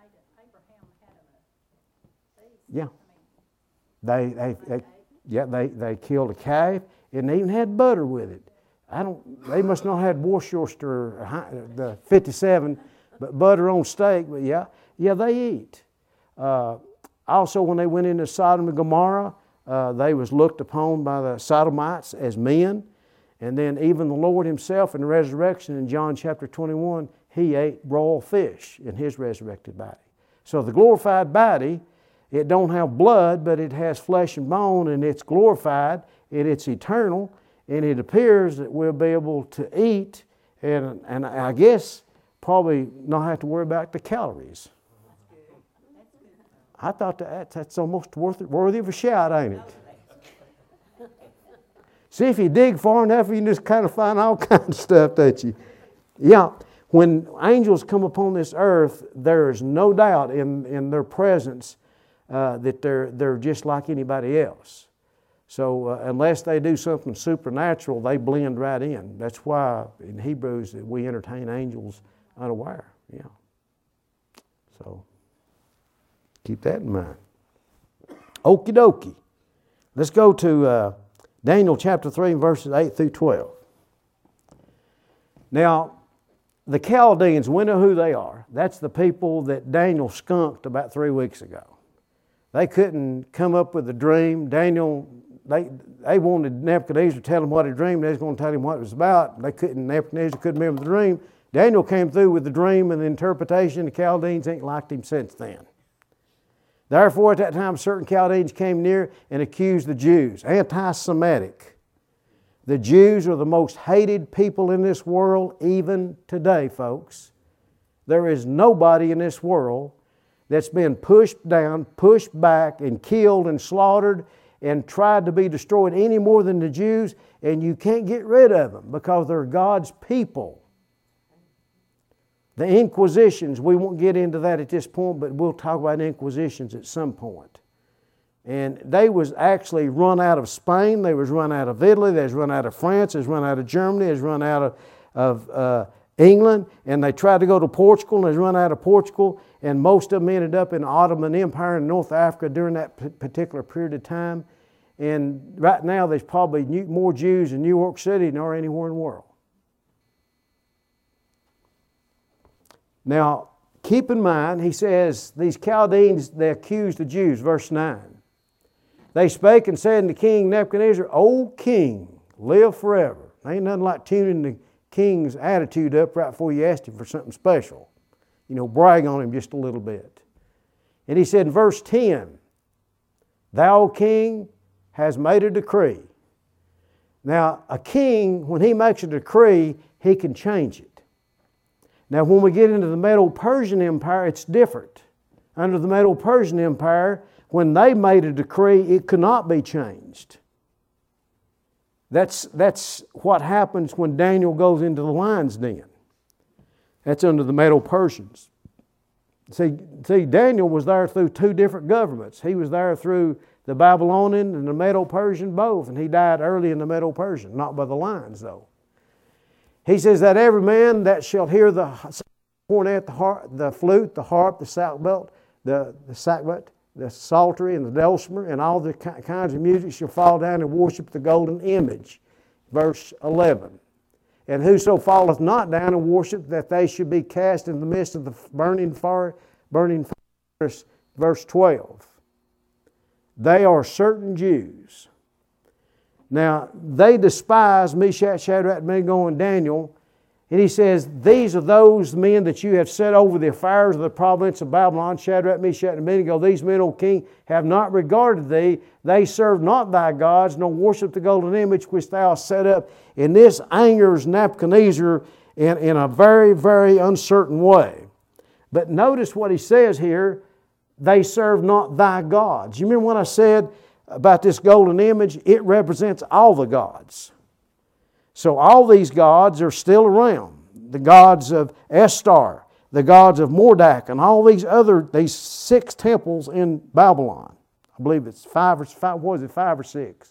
Yeah. They killed a calf and they even had butter with it. They must not have had Worcester, the 57, but butter on steak. But yeah, they eat. Also, when they went into Sodom and Gomorrah, they was looked upon by the Sodomites as men. And then even the Lord himself in the resurrection in John chapter 21, he ate raw fish in his resurrected body. So the glorified body, it don't have blood, but it has flesh and bone, and it's glorified, and it's eternal, and it appears that we'll be able to eat, and I guess probably not have to worry about the calories. I thought that's almost worthy of a shout, ain't it? See, if you dig far enough, you can just kind of find all kinds of stuff, don't you? Yeah, when angels come upon this earth, there is no doubt in their presence that they're just like anybody else. So unless they do something supernatural, they blend right in. That's why in Hebrews that we entertain angels unaware. Yeah. So keep that in mind. Okie dokie. Let's go to Daniel chapter 3 verses 8 through 12. Now, the Chaldeans, we know who they are. That's the people that Daniel skunked about 3 weeks ago. They couldn't come up with a dream. They wanted Nebuchadnezzar to tell them what he dreamed. They was going to tell him what it was about. Nebuchadnezzar couldn't remember the dream. Daniel came through with the dream and the interpretation. The Chaldeans ain't liked him since then. Therefore, at that time, certain Chaldeans came near and accused the Jews. Anti-Semitic. The Jews are the most hated people in this world, even today, folks. There is nobody in this world that's been pushed down, pushed back, and killed and slaughtered and tried to be destroyed any more than the Jews, and you can't get rid of them because they're God's people. The Inquisitions, we won't get into that at this point, but we'll talk about Inquisitions at some point. And they was actually run out of Spain, they was run out of Italy, they was run out of France, they was run out of Germany, they was run out of England, and they tried to go to Portugal, and they was run out of Portugal, and most of them ended up in the Ottoman Empire in North Africa during that particular period of time. And right now there's probably more Jews in New York City than there are anywhere in the world. Now, keep in mind, he says, these Chaldeans, they accused the Jews, verse 9. They spake and said unto King Nebuchadnezzar, O king, live forever. Ain't nothing like tuning the king's attitude up right before you asked him for something special. Brag on him just a little bit. And he said in verse 10, Thou, O king, has made a decree. Now, a king, when he makes a decree, he can change it. Now, when we get into the Medo-Persian Empire, it's different. Under the Medo-Persian Empire, when they made a decree, it could not be changed. That's what happens when Daniel goes into the lion's den. That's under the Medo-Persians. See, Daniel was there through two different governments. He was there through the Babylonian and the Medo-Persian both, and he died early in the Medo-Persian, not by the lions though. He says that every man that shall hear the cornet, the flute, the harp, the sackbut, the psaltery, and the dulcimer, and all the kinds of music shall fall down and worship the golden image. Verse 11. And whoso falleth not down and worship, that they should be cast in the midst of the burning fire. Verse 12. They are certain Jews. Now, they despise Meshach, Shadrach, Abednego, and Daniel. And he says, these are those men that you have set over the affairs of the province of Babylon, Shadrach, Meshach, and Abednego. These men, O king, have not regarded thee. They serve not thy gods, nor worship the golden image which thou hast set up. And this angers Nebuchadnezzar in a very, very uncertain way. But notice what he says here, they serve not thy gods. You remember what I said about this golden image? It represents all the gods. So all these gods are still around. The gods of Estar, the gods of Marduk, and all these 6 temples in Babylon. I believe it's 5 or 6?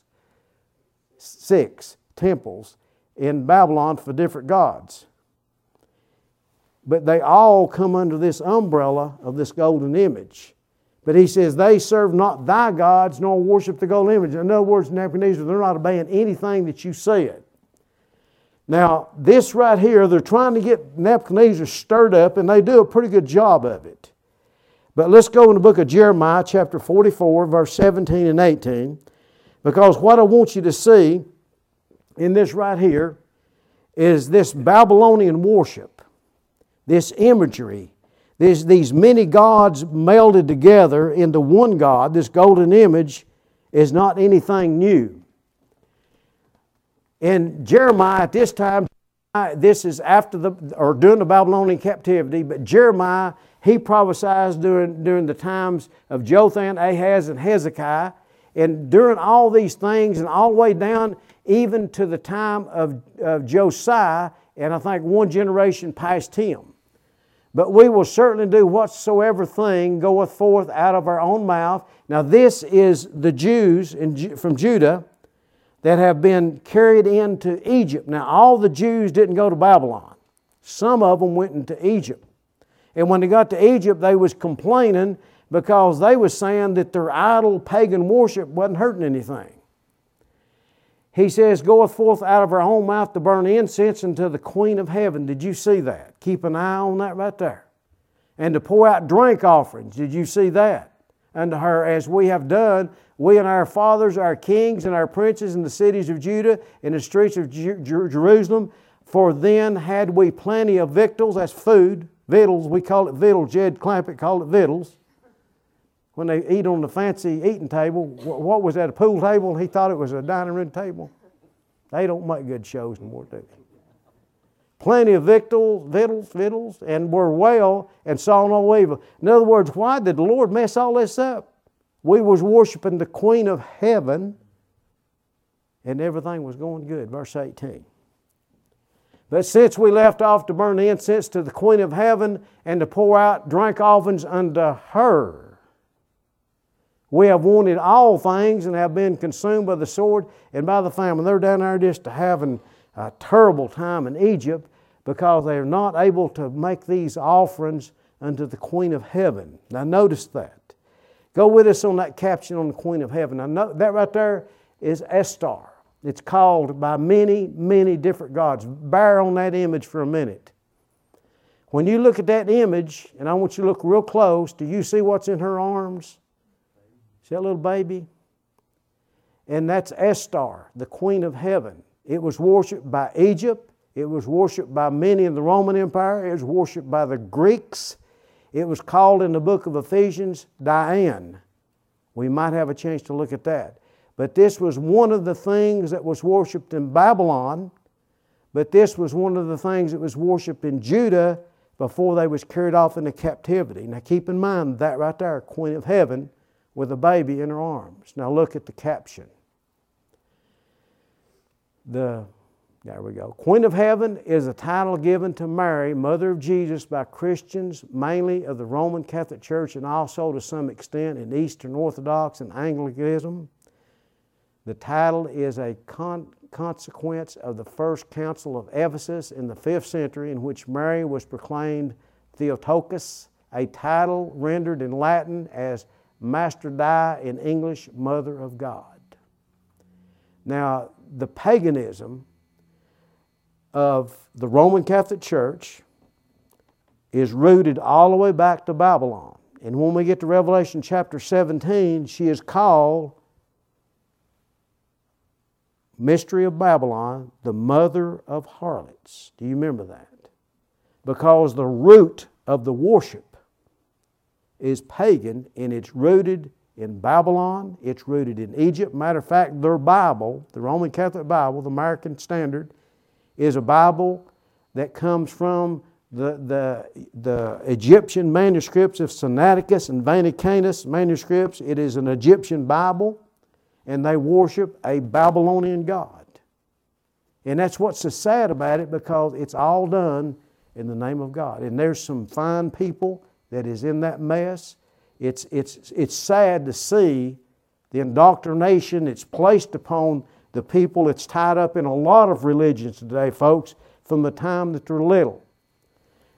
6 temples in Babylon for different gods. but they all come under this umbrella of this golden image. But he says, they serve not thy gods, nor worship the golden image. In other words, Nebuchadnezzar, they're not obeying anything that you said. Now, this right here, they're trying to get Nebuchadnezzar stirred up, and they do a pretty good job of it. But let's go in the book of Jeremiah, chapter 44, verse 17 and 18. Because what I want you to see in this right here is this Babylonian worship, this imagery, these many gods melded together into one God. This golden image is not anything new. In Jeremiah at this time, this is after during the Babylonian captivity, but Jeremiah, he prophesied during the times of Jotham, Ahaz, and Hezekiah. And during all these things, and all the way down even to the time of Josiah, and I think one generation past him. But we will certainly do whatsoever thing goeth forth out of our own mouth. Now this is the Jews from Judah that have been carried into Egypt. Now all the Jews didn't go to Babylon. Some of them went into Egypt. And when they got to Egypt, they was complaining because they was saying that their idol pagan worship wasn't hurting anything. He says, goeth forth out of her own mouth to burn incense unto the Queen of Heaven. Did you see that? Keep an eye on that right there. And to pour out drink offerings. Did you see that? Unto her, as we have done, we and our fathers, our kings and our princes in the cities of Judah, in the streets of Jerusalem. For then had we plenty of victuals, that's food, victuals, we call it victuals. Jed Clampett called it victuals. When they eat on the fancy eating table, what was that, a pool table? He thought it was a dining room table. They don't make good shows anymore, do they? Plenty of victuals, and were well, and saw no evil. In other words, why did the Lord mess all this up? We was worshiping the Queen of Heaven, and everything was going good. Verse 18. But since we left off to burn the incense to the Queen of Heaven, and to pour out drink offerings unto her, we have wanted all things and have been consumed by the sword and by the famine. They're down there just having a terrible time in Egypt because they are not able to make these offerings unto the Queen of Heaven. Now notice that. Go with us on that caption on the Queen of Heaven. Now that right there is Estar. It's called by many, many different gods. Bear on that image for a minute. When you look at that image, and I want you to look real close, do you see what's in her arms? See that little baby? And that's Estar, the Queen of Heaven. It was worshipped by Egypt. It was worshipped by many in the Roman Empire. It was worshipped by the Greeks. It was called in the book of Ephesians Diane. We might have a chance to look at that. But this was one of the things that was worshipped in Babylon. But this was one of the things that was worshipped in Judah before they was carried off into captivity. Now keep in mind that right there, Queen of Heaven, with a baby in her arms. Now look at the caption. There we go. Queen of Heaven is a title given to Mary, Mother of Jesus, by Christians, mainly of the Roman Catholic Church and also to some extent in Eastern Orthodox and Anglicanism. The title is a consequence of the First Council of Ephesus in the 5th century, in which Mary was proclaimed Theotokos, a title rendered in Latin as Master Dei, in English, Mother of God. Now, the paganism of the Roman Catholic Church is rooted all the way back to Babylon. And when we get to Revelation chapter 17, she is called, Mystery of Babylon, the mother of harlots. Do you remember that? Because the root of the worship is pagan, and it's rooted in Babylon, it's rooted in Egypt. Matter of fact, their Bible, the Roman Catholic Bible, the American Standard, is a Bible that comes from the Egyptian manuscripts of Sinaiticus and Vaticanus manuscripts. It is an Egyptian Bible, and they worship a Babylonian god. And that's what's so sad about it, because it's all done in the name of God. And there's some fine people that is in that mess. It's sad to see the indoctrination that's placed upon the people. It's tied up in a lot of religions today, folks, from the time that they're little.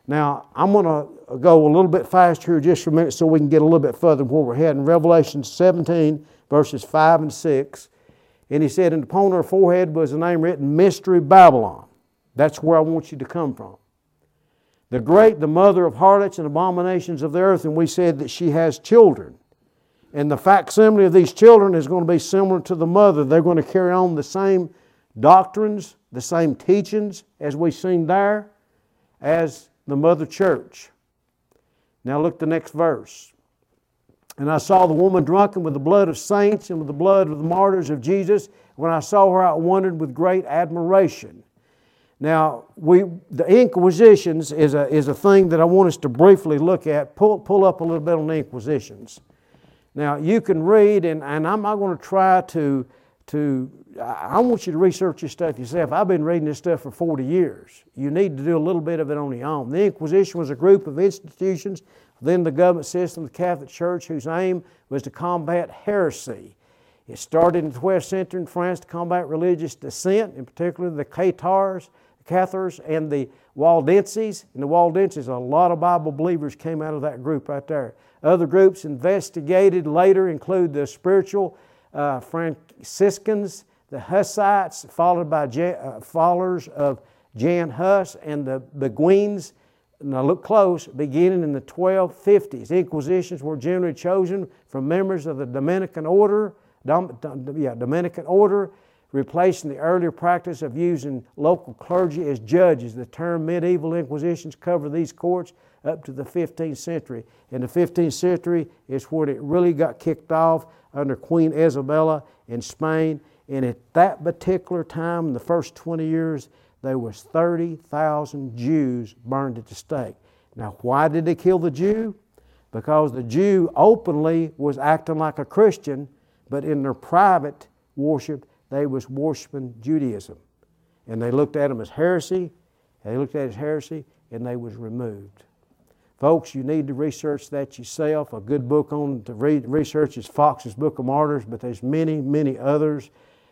Now, I'm going to go a little bit faster here just for a minute so we can get a little bit further where we're heading. Revelation 17, verses 5 and 6. And he said, and upon her forehead was a name written, Mystery Babylon. That's where I want you to come from. The great, the mother of harlots and abominations of the earth. And we said that she has children. And the facsimile of these children is going to be similar to the mother. They're going to carry on the same doctrines, the same teachings as we've seen there, as the mother church. Now look at the next verse. And I saw the woman drunken with the blood of saints and with the blood of the martyrs of Jesus. When I saw her, I wondered with great admiration. Now, the Inquisitions is a thing that I want us to briefly look at. Pull up a little bit on the Inquisitions. Now, you can read, and I'm not going to try to I want you to research this stuff yourself. I've been reading this stuff for 40 years. You need to do a little bit of it on your own. The Inquisition was a group of institutions within the government system of the Catholic Church whose aim was to combat heresy. It started in the 12th century in France to combat religious dissent, in particular the Cathars, and the Waldenses. And the Waldenses, a lot of Bible believers came out of that group right there. Other groups investigated later include the spiritual Franciscans, the Hussites, followed by followers of Jan Hus, and the Beguines. Now look close, beginning in the 1250s. Inquisitions were generally chosen from members of the Dominican order, replacing the earlier practice of using local clergy as judges. The term medieval inquisitions covered these courts up to the 15th century. In the 15th century is where it really got kicked off under Queen Isabella in Spain. And at that particular time, in the first 20 years, there was 30,000 Jews burned at the stake. Now, why did they kill the Jew? Because the Jew openly was acting like a Christian, but in their private worship, they was worshiping Judaism. And they looked at him as heresy, and they was removed. Folks, you need to research that yourself. A good book on to research is Fox's Book of Martyrs, but there's many, many others.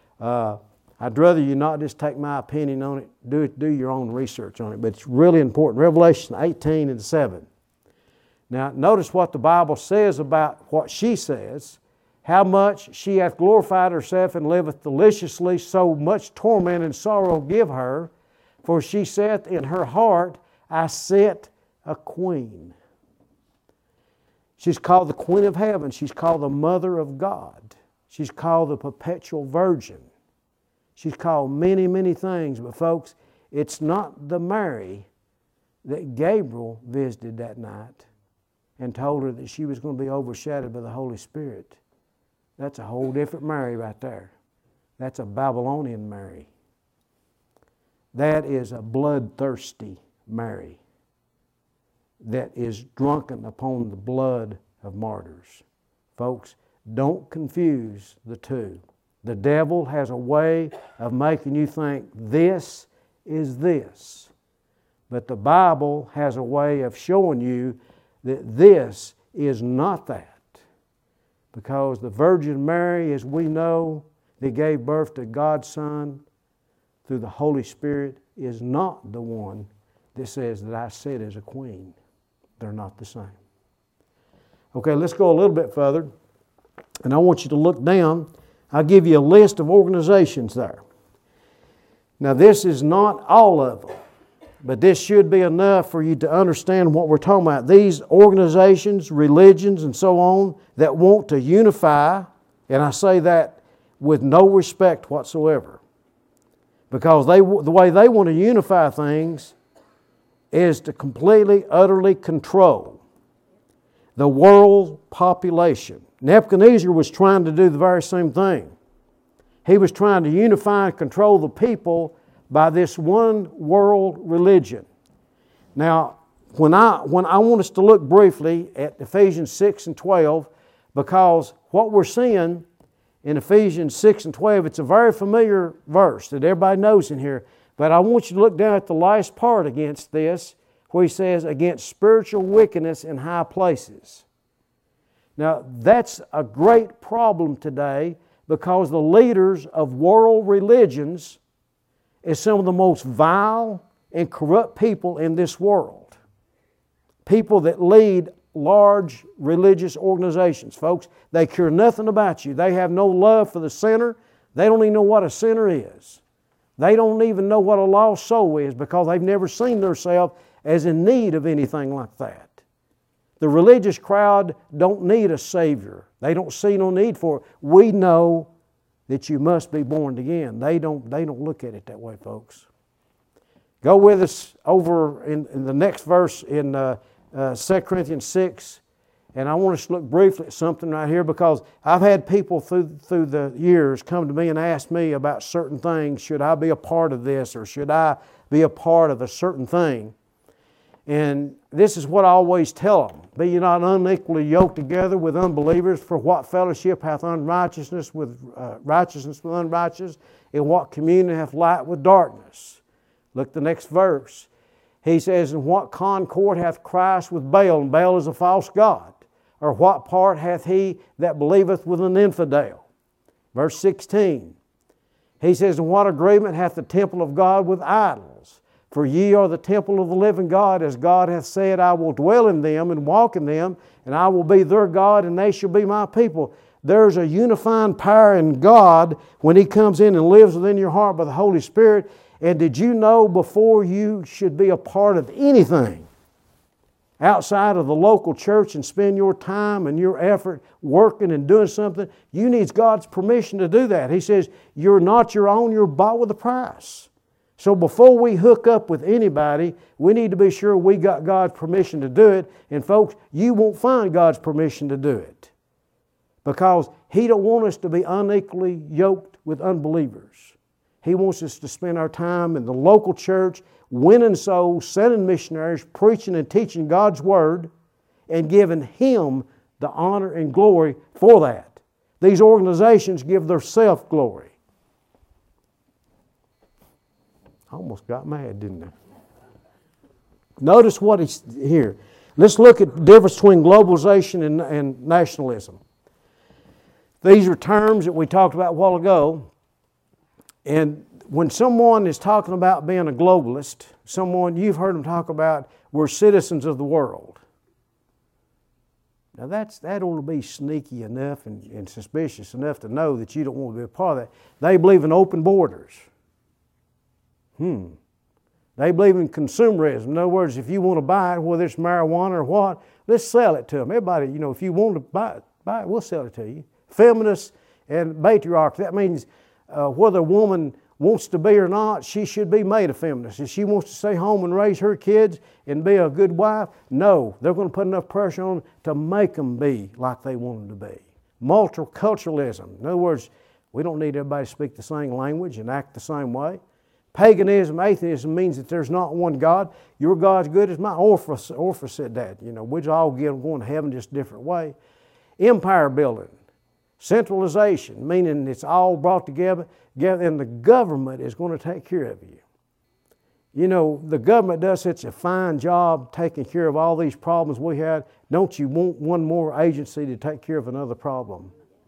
I'd rather you not just take my opinion on it. Do your own research on it, but it's really important. Revelation 18 and 7. Now, notice what the Bible says about what she says. How much she hath glorified herself and liveth deliciously, so much torment and sorrow give her. For she saith in her heart, I set a queen. She's called the Queen of Heaven. She's called the Mother of God. She's called the Perpetual Virgin. She's called many, many things. But folks, it's not the Mary that Gabriel visited that night and told her that she was going to be overshadowed by the Holy Spirit. That's a whole different Mary right there. That's a Babylonian Mary. That is a bloodthirsty Mary that is drunken upon the blood of martyrs. Folks, don't confuse the two. The devil has a way of making you think this is this. But the Bible has a way of showing you that this is not that. Because the Virgin Mary, as we know, that gave birth to God's Son through the Holy Spirit, is not the one that says that I sit as a queen. They're not the same. Okay, let's go a little bit further. And I want you to look down. I'll give you a list of organizations there. Now, this is not all of them, but this should be enough for you to understand what we're talking about. These organizations, religions, and so on that want to unify, and I say that with no respect whatsoever, because the way they want to unify things is to completely, utterly control the world population. Nebuchadnezzar was trying to do the very same thing. He was trying to unify and control the people by this one world religion. Now, when I want us to look briefly at Ephesians 6 and 12, because what we're seeing in Ephesians 6 and 12, it's a very familiar verse that everybody knows in here. But I want you to look down at the last part against this, where he says, against spiritual wickedness in high places. Now, that's a great problem today, because the leaders of world religions is some of the most vile and corrupt people in this world. people that lead large religious organizations, folks, they care nothing about you. They have no love for the sinner. They don't even know what a sinner is. They don't even know what a lost soul is because they've never seen themselves as in need of anything like that. The religious crowd don't need a Savior. They don't see no need for it. We know that you must be born again. They don't look at it that way, folks. Go with us over in the next verse in 2 Corinthians 6. And I want us to look briefly at something right here because I've had people through the years come to me and ask me about certain things. Should I be a part of this or should I be a part of a certain thing? And this is what I always tell them. Be ye not unequally yoked together with unbelievers, for what fellowship hath unrighteousness with righteousness with unrighteousness, and what communion hath light with darkness? Look at the next verse. He says, and what concord hath Christ with Baal? And Baal is a false god. Or what part hath he that believeth with an infidel? Verse 16. He says, and what agreement hath the temple of God with idols? For ye are the temple of the living God, as God hath said, I will dwell in them and walk in them, and I will be their God, and they shall be my people. There's a unifying power in God when He comes in and lives within your heart by the Holy Spirit. And did you know before you should be a part of anything outside of the local church and spend your time and your effort working and doing something, you need God's permission to do that. He says, you're not your own, you're bought with a price. So before we hook up with anybody, we need to be sure we got God's permission to do it. And folks, you won't find God's permission to do it because He don't want us to be unequally yoked with unbelievers. He wants us to spend our time in the local church, winning souls, sending missionaries, preaching and teaching God's Word, and giving Him the honor and glory for that. These organizations give their self glory. I almost got mad, didn't I? Notice what he's here. Let's look at the difference between globalization and nationalism. These are terms that we talked about a while ago. And when someone is talking about being a globalist, you've heard them talk about, we're citizens of the world. Now that ought to be sneaky enough and suspicious enough to know that you don't want to be a part of that. They believe in open borders. They believe in consumerism. In other words, if you want to buy it, whether it's marijuana or what, let's sell it to them. Everybody, if you want to buy it, we'll sell it to you. Feminists and matriarchs, that means whether a woman wants to be or not, she should be made a feminist. If she wants to stay home and raise her kids and be a good wife, no, they're going to put enough pressure on them to make them be like they want them to be. Multiculturalism. In other words, we don't need everybody to speak the same language and act the same way. Paganism, atheism means that there's not one God. Your God's good as mine. Orpha said that. We're all going to heaven just a different way. Empire building. Centralization, meaning it's all brought together and the government is going to take care of you. The government does such a fine job taking care of all these problems we had. Don't you want one more agency to take care of another problem?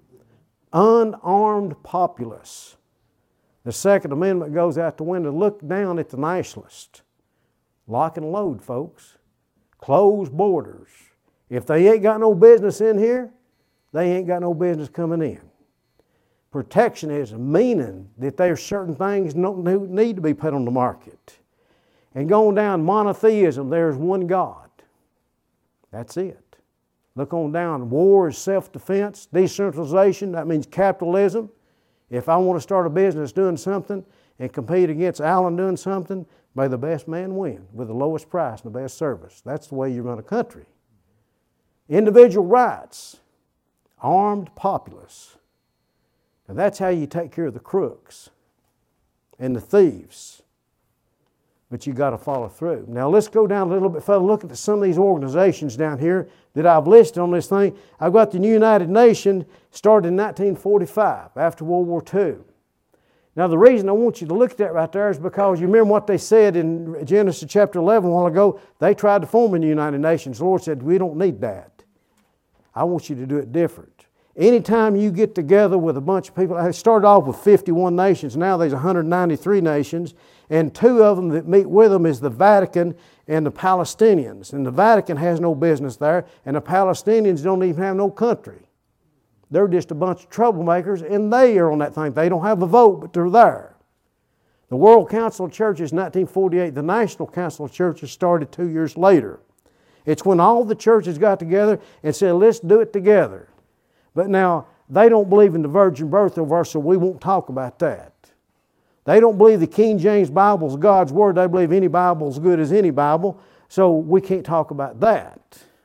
Unarmed populace. The Second Amendment goes out the window. Look down at the nationalists. Lock and load, folks. Closed borders. If they ain't got no business in here, they ain't got no business coming in. Protectionism, meaning that there's certain things that need to be put on the market. And going down, monotheism, there's one God. That's it. Look on down, war is self-defense. Decentralization, that means capitalism. If I want to start a business doing something and compete against Allen doing something, may the best man win with the lowest price and the best service. That's the way you run a country. Individual rights, armed populace. Now that's how you take care of the crooks and the thieves. But you got to follow through. Now let's go down a little bit further. Look at some of these organizations down here that I've listed on this thing. I've got the United Nations, started in 1945 after World War II. Now the reason I want you to look at that right there is because you remember what they said in Genesis chapter 11 a while ago. They tried to form in the United Nations. The Lord said, we don't need that. I want you to do it different. Anytime you get together with a bunch of people, it started off with 51 nations, now there's 193 nations, and two of them that meet with them is the Vatican and the Palestinians. And the Vatican has no business there, and the Palestinians don't even have no country. They're just a bunch of troublemakers, and they are on that thing. They don't have a vote, but they're there. The World Council of Churches, 1948, the National Council of Churches started 2 years later. It's when all the churches got together and said, let's do it together. But now, they don't believe in the virgin birth over us, so we won't talk about that. They don't believe the King James Bible is God's Word. They believe any Bible is good as any Bible, so we can't talk about that.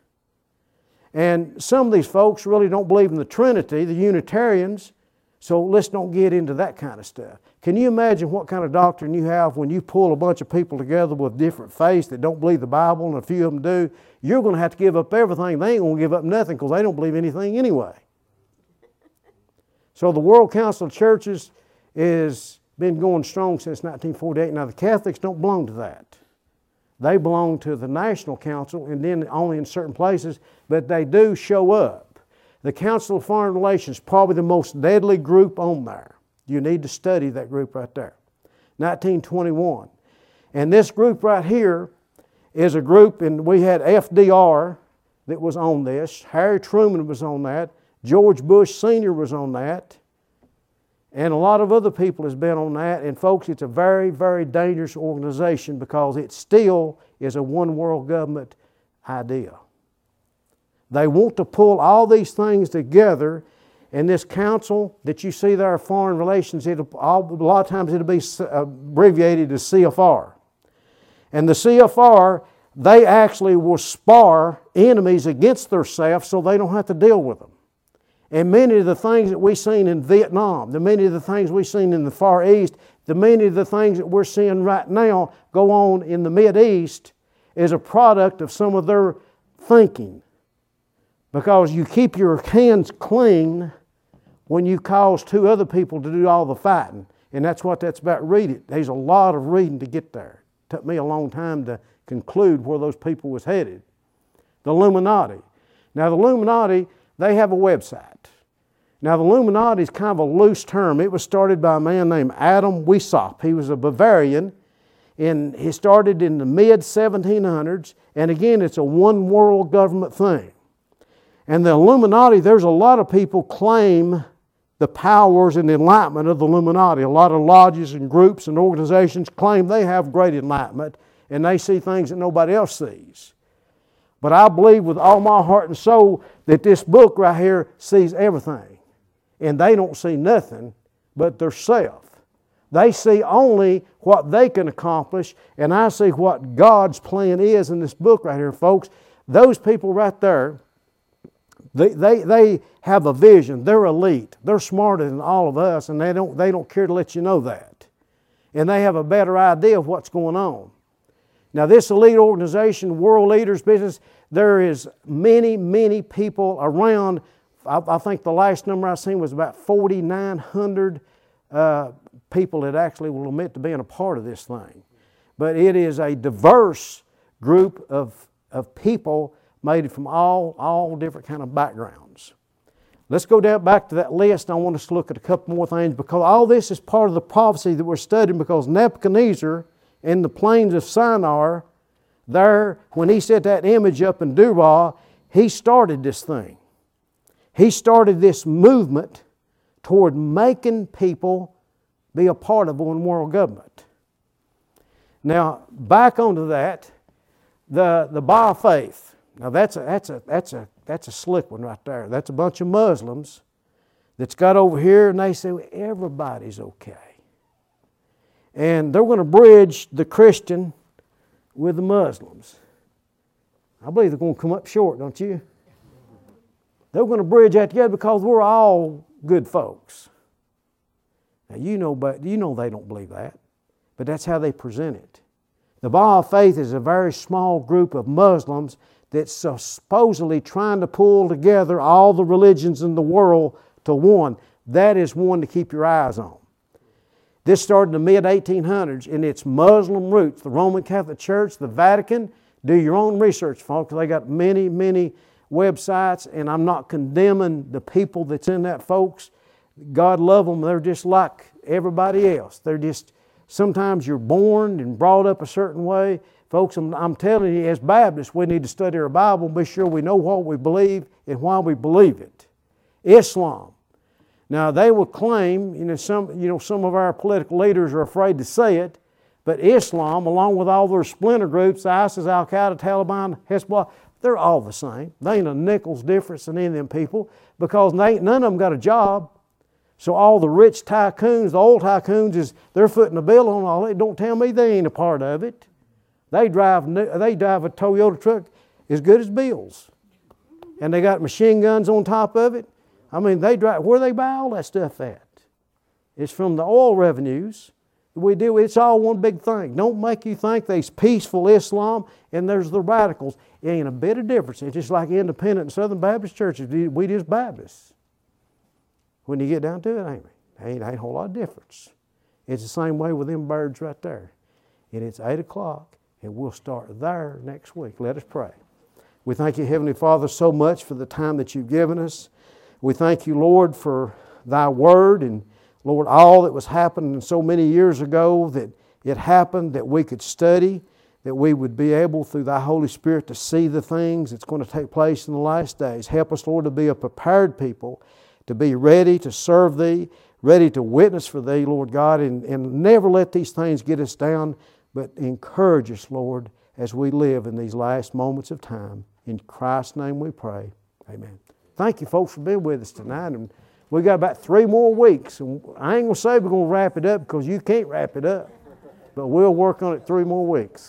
And some of these folks really don't believe in the Trinity, the Unitarians, so let's don't get into that kind of stuff. Can you imagine what kind of doctrine you have when you pull a bunch of people together with different faiths that don't believe the Bible, and a few of them do? You're going to have to give up everything. They ain't going to give up nothing because they don't believe anything anyway. So the World Council of Churches has been going strong since 1948. Now the Catholics don't belong to that. They belong to the National Council, and then only in certain places, but they do show up. The Council of Foreign Relations is probably the most deadly group on there. You need to study that group right there. 1921. And this group right here is a group, and we had FDR that was on this. Harry Truman was on that. George Bush Sr. was on that. And a lot of other people has been on that. And folks, it's a very, very dangerous organization because it still is a one world government idea. They want to pull all these things together, and this council that you see there, foreign relations, a lot of times it'll be abbreviated as CFR. And the CFR, they actually will spar enemies against themselves so they don't have to deal with them. And many of the things that we've seen in Vietnam, many of the things we've seen in the Far East, many of the things that we're seeing right now go on in the Mideast is a product of some of their thinking. Because you keep your hands clean when you cause two other people to do all the fighting. And that's what that's about. Read it. There's a lot of reading to get there. It took me a long time to conclude where those people was headed. The Illuminati. Now the Illuminati, they have a website. Now the Illuminati is kind of a loose term. It was started by a man named Adam Weishaupt. He was a Bavarian, and he started in the mid-1700s. And again, it's a one world government thing. And the Illuminati, there's a lot of people claim the powers and enlightenment of the Illuminati. A lot of lodges and groups and organizations claim they have great enlightenment and they see things that nobody else sees. But I believe with all my heart and soul that this book right here sees everything. And they don't see nothing but their self. They see only what they can accomplish, and I see what God's plan is in this book right here, folks. Those people right there, they have a vision. They're elite. They're smarter than all of us, and they don't care to let you know that. And they have a better idea of what's going on. Now this elite organization, World Leaders Business, there is many, many people around. I think the last number I seen was about 4,900 people that actually will admit to being a part of this thing. But it is a diverse group of people made from all different kind of backgrounds. Let's go down back to that list. I want us to look at a couple more things because all this is part of the prophecy that we're studying, because Nebuchadnezzar in the plains of Shinar, there, when he set that image up in Dubal, he started this thing. He started this movement toward making people be a part of one world government. Now, back onto that, the Baal faith. Now that's a slick one right there. That's a bunch of Muslims that's got over here, and they say, well, everybody's okay. And they're going to bridge the Christian with the Muslims. I believe they're going to come up short, don't you? They're going to bridge that together because we're all good folks. Now you know they don't believe that, but that's how they present it. The Baal faith is a very small group of Muslims that's supposedly trying to pull together all the religions in the world to one. That is one to keep your eyes on. This started in the mid-1800s, and its Muslim roots, the Roman Catholic Church, the Vatican. Do your own research, folks. They got many, many websites, and I'm not condemning the people that's in that, folks. God love them. They're just like everybody else. They're just, sometimes you're born and brought up a certain way. Folks, I'm telling you, as Baptists, we need to study our Bible and be sure we know what we believe and why we believe it. Islam. Now, they will claim, some of our political leaders are afraid to say it, but Islam, along with all their splinter groups, ISIS, Al-Qaeda, Taliban, Hezbollah, they're all the same. They ain't a nickel's difference in any of them people because none of them got a job. So all the rich tycoons, the old tycoons, they're footing the bill on all that. Don't tell me they ain't a part of it. They drive a Toyota truck as good as Bill's. And they got machine guns on top of it. I mean, they drive, where they buy all that stuff at? It's from the oil revenues. It's all one big thing. Don't make you think there's peaceful Islam and there's the radicals. It ain't a bit of difference. It's just like independent and Southern Baptist churches. We just Baptists. When you get down to it, ain't a whole lot of difference. It's the same way with them birds right there. And it's 8 o'clock, and we'll start there next week. Let us pray. We thank you, Heavenly Father, so much for the time that you've given us. We thank you, Lord, for thy word and, Lord, all that was happening so many years ago that it happened, that we could study, that we would be able through thy Holy Spirit to see the things that's going to take place in the last days. Help us, Lord, to be a prepared people, to be ready to serve thee, ready to witness for thee, Lord God, and never let these things get us down, but encourage us, Lord, as we live in these last moments of time. In Christ's name we pray. Amen. Thank you, folks, for being with us tonight. And we got about 3 more weeks. And I ain't going to say we're going to wrap it up because you can't wrap it up. But we'll work on it 3 more weeks.